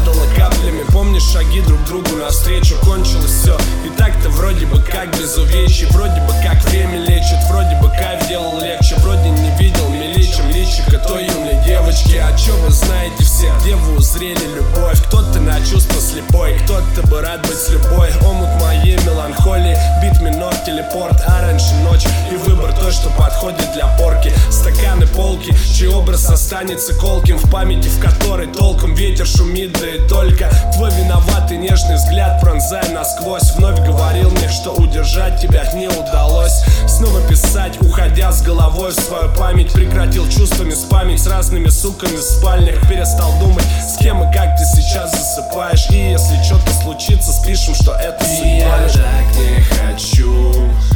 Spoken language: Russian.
падало каплями. Помнишь шаги друг другу навстречу? Кончилось все, и так-то вроде бы как без увечий. Вроде бы как время лечит, вроде бы кайф делал легче. Вроде не видел милее, чем личико той юной девочки. А чё вы знаете все, где вы узрели любовь? Кто-то на чувства слепой, кто-то бы рад быть с любой. Омут моей меланхолии, бит минор, телепорт, а раньше ночь. И выбор той, что подходит для порки. Стаканы, полки, чей образ останется колким в памяти, в которой толком ветер шумит, да и только. Твой виноватый нежный взгляд, пронзая насквозь, вновь говорил мне, что удержать тебя не удалось. Снова писать, уходя с головой в свою память. Прекратил чувствами спамить с разными суками в спальнях. Перестал думать, с кем и как ты сейчас засыпаешь. И если что-то случится, спишем, что это судьба. Я так не хочу